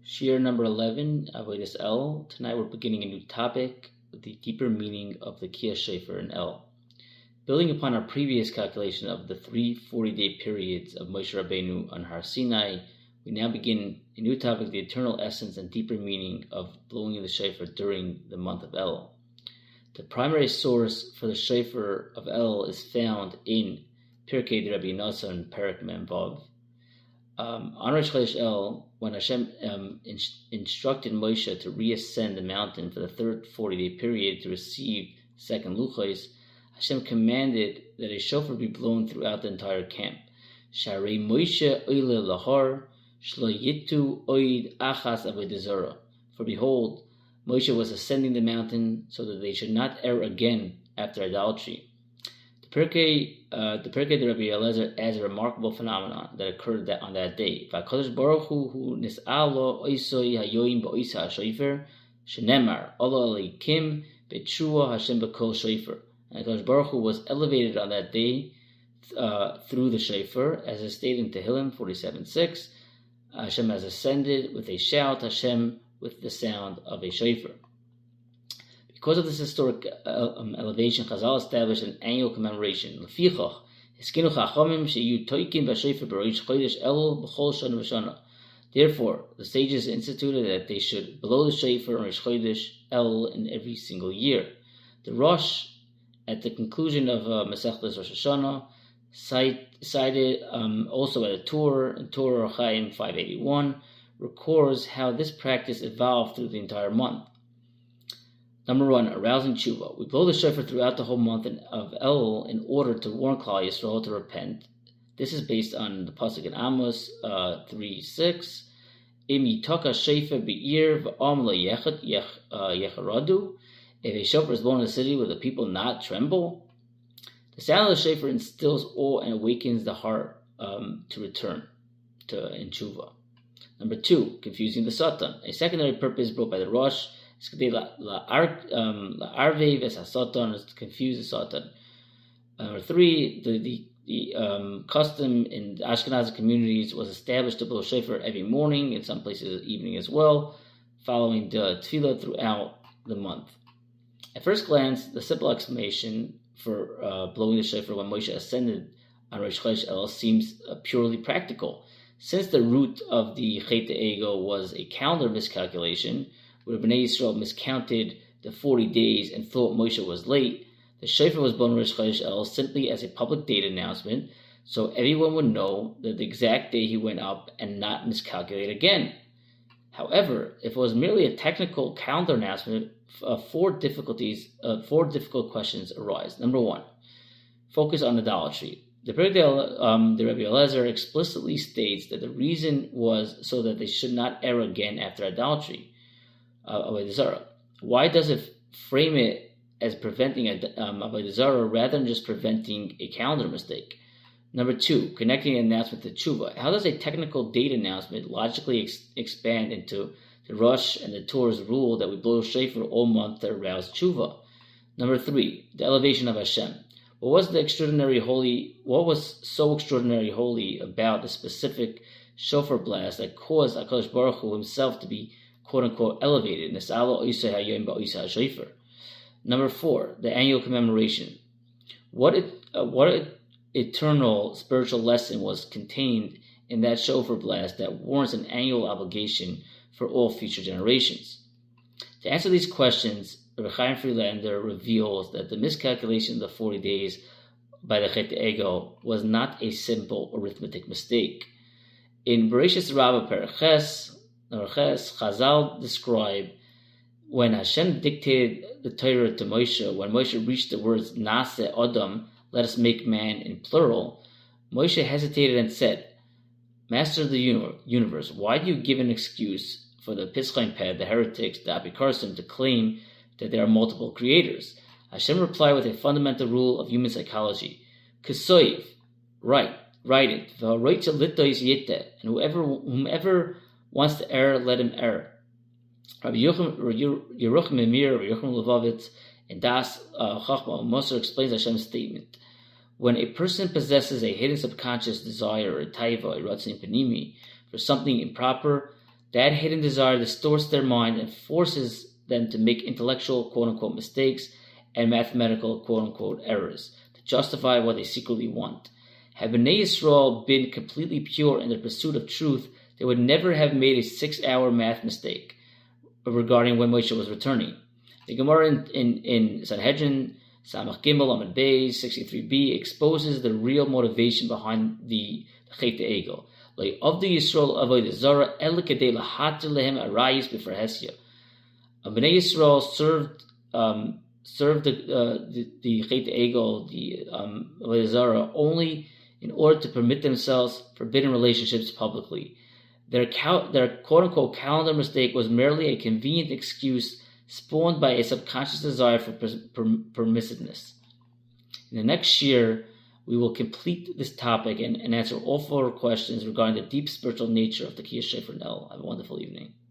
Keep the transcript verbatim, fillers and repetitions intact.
Shir number eleven, Avodas El. Tonight we're beginning a new topic, the deeper meaning of the Kiyas Shofar in El. Building upon our previous calculation of the three forty-day periods of Moshe Rabbeinu on Har Sinai, we now begin a new topic, the eternal essence and deeper meaning of blowing the Shofar during the month of El. The primary source for the Shofar of El is found in Pirkei de Rabbi Yonasan and Perek Mem Vav. Um, on Rosh Chodesh El, when Hashem um, in, instructed Moshe to reascend the mountain for the third forty-day period to receive second Luchos, Hashem commanded that a shofar be blown throughout the entire camp. Sharei Moshe oile lahar shlo yitu oid achas avodah zarah. For behold, Moshe was ascending the mountain so that they should not err again after idolatry. The Pirkei, uh, the Pirkei de Rabbi Eliezer adds a remarkable phenomenon that occurred that on that day. V'Hakadosh Baruch Hu hu nis'alo oisoi hayoim ba'oisa ha'shofer shenemar olo aleikim betshua Hashem b'kol shofar. And Hakadosh Baruch Hu was elevated on that day uh, through the shofar, as is stated in Tehillim forty-seven six. Hashem has ascended with a shout, Hashem with the sound of a shofar. Because of this historic uh, um, elevation, Chazal established an annual commemoration. Lefichach, hiskinu chachamim sheyu toikin b'shofar b'rosh chodesh Elul b'chol shana v'shana. Therefore, the sages instituted that they should blow the shofar on Rosh Chodesh Elul in every single year. The Rosh, at the conclusion of uh, Masechtas Rosh Hashanah, cite, cited um, also at a Torah, in Torah Chaim five eighty-one, records how this practice evolved through the entire month. Number one, arousing tshuva. We blow the shofar throughout the whole month of Elul in order to warn Klal Yisrael to repent. This is based on the pasuk in Amos uh, three six. Im yitoka shofar be'ir v'am lo yecharadu. If a shofar is blown in the city, will the people not tremble? The sound of the shofar instills awe and awakens the heart um, to return to in tshuva. Number two, confusing the Satan. A secondary purpose brought by the Rosh is to confuse the Satan. Number three, the the, the um, custom in the Ashkenazi communities was established to blow shofar every morning, in some places evening as well, following the tefillah throughout the month. At first glance, the simple explanation for uh, blowing the shofar when Moshe ascended on Rosh Chodesh El seems uh, purely practical. Since the root of the Chet Ego was a calendar miscalculation, where Bnei Yisrael miscounted the forty days and thought Moshe was late, the shofar was blown on Rosh Chodesh El simply as a public date announcement, so everyone would know that the exact day he went up and not miscalculate again. However, if it was merely a technical calendar announcement, uh, four difficulties, uh, four difficult questions arise. Number one, focus on idolatry. The Pirkei um, the Rabbi Eliezer explicitly states that the reason was so that they should not err again after idolatry. Uh, Avodah Zarah. Why does it frame it as preventing um, Avodah Zarah rather than just preventing a calendar mistake? Number two, connecting an announcement to tshuva. How does a technical date announcement logically ex- expand into the Rosh and the Torah's rule that we blow shofar all month to arouse tshuva? Number three, the elevation of Hashem. What was the extraordinary holy? What was so extraordinary holy about the specific shofar blast that caused Hakadosh Baruch Hu himself to be quote-unquote elevated? Number four, the annual commemoration. What it, uh, what it, eternal spiritual lesson was contained in that shofar blast that warrants an annual obligation for all future generations? To answer these questions, Rabbi Chaim Friedlander reveals that the miscalculation of the forty days by the Chet Ego was not a simple arithmetic mistake. In Bereshis Rabbah Perches, Chazal describe when Hashem dictated the Torah to Moshe, when Moshe reached the words Nase Adam, let us make man in plural, Moshe hesitated and said, Master of the universe, why do you give an excuse for the Pischaim Ped, the heretics, the Apikarsim, to claim that there are multiple creators? Hashem replied with a fundamental rule of human psychology. Kesoiv, write, write it. And whoever, whomever wants to err, let him err. Rabbi Yerucham Emir, Rabbi Yerucham Levavitz, and Das uh, Chachma Moser explains Hashem's statement. When a person possesses a hidden subconscious desire, a taiva, a ratzin panimi, for something improper, That hidden desire distorts their mind and forces them to make intellectual quote-unquote mistakes and mathematical quote-unquote errors to justify what they secretly want. Had Bnei Yisrael been completely pure in their pursuit of truth, they would never have made a six-hour math mistake regarding when Moshe was returning. The Gemara in, in, in Sanhedrin, Samach Gimel Amud Beis sixty-three b, exposes the real motivation behind the Chet Egel. Like of the Yisrael avodah zara el kedei lahatir lehem arayis b'farhesia. Bnei Yisrael served um, served the uh, the, the Chet Egel, the um, avodah zara, only in order to permit themselves forbidden relationships publicly. Their cal- their quote-unquote calendar mistake was merely a convenient excuse spawned by a subconscious desire for per- per- permissiveness. In the next year, we will complete this topic and, and answer all four questions regarding the deep spiritual nature of the Kiyah Shefer Nel. Have a wonderful evening.